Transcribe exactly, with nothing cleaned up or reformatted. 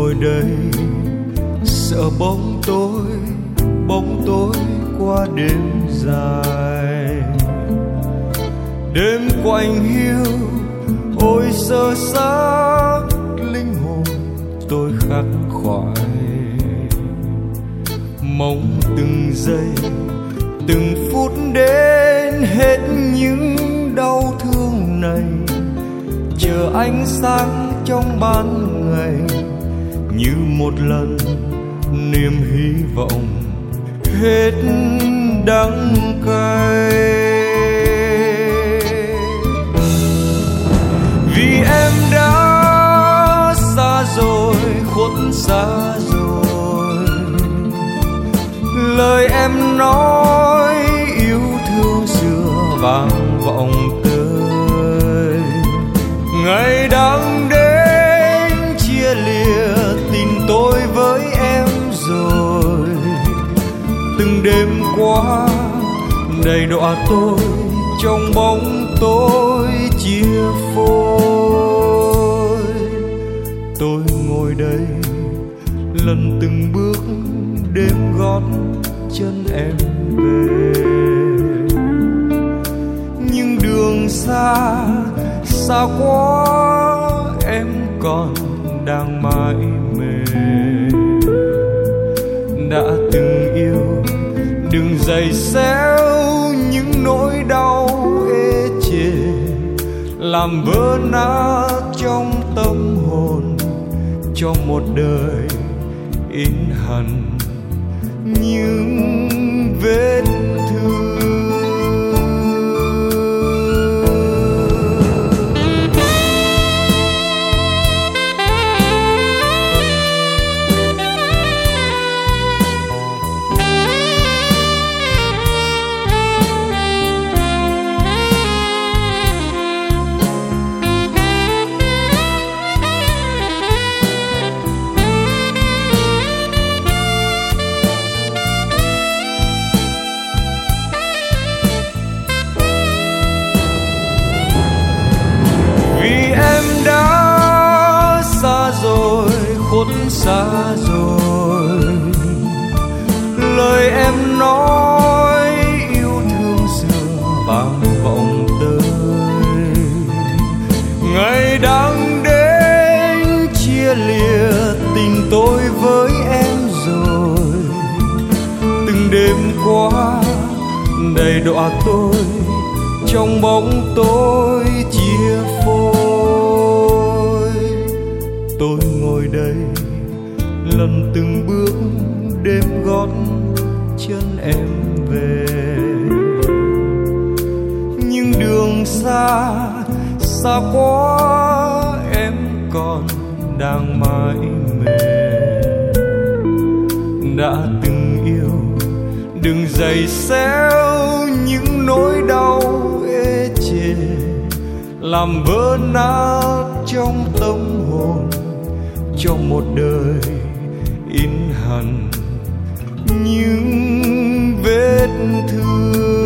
ngồi đây sợ bóng tối, bóng tối qua đêm dài. Đêm quạnh hiu ôi sơ xác, linh hồn tôi khắc khoải. Mong từng giây từng phút đến hết những đau thương này, chờ ánh sáng trong ban ngày như một lần niềm hy vọng hết đắng cay. Vì em đã xa rồi, khuất xa rồi, lời em nói yêu thương xưa vang vọng tới. Ngày đang đến chia lìa tình tôi với em rồi. Từng đêm qua đầy đọa tôi trong bóng tối chia phôi. Tôi ngồi đây lần từng bước đêm gót chân em về, nhưng đường xa xa quá em còn đang mãi mê. Đã từng yêu đừng giày xéo những nỗi đau ê chề, làm vỡ nát trong tâm hồn, trong một đời in hằn những vết thương. Khuất xa rồi, lời em nói yêu thương xưa vang vọng tới. Ngày đang đến chia lìa tình tôi với em rồi. Từng đêm qua đầy đọa tôi trong bóng tối chia phôi. Tôi ngồi đây lần từng bước đêm gót chân em về, nhưng đường xa xa quá em còn đang mãi mê. Đã từng yêu đừng giày xéo những nỗi đau ê chề, làm vỡ nát trong tâm hồn, trong một đời in hằn những vết thương.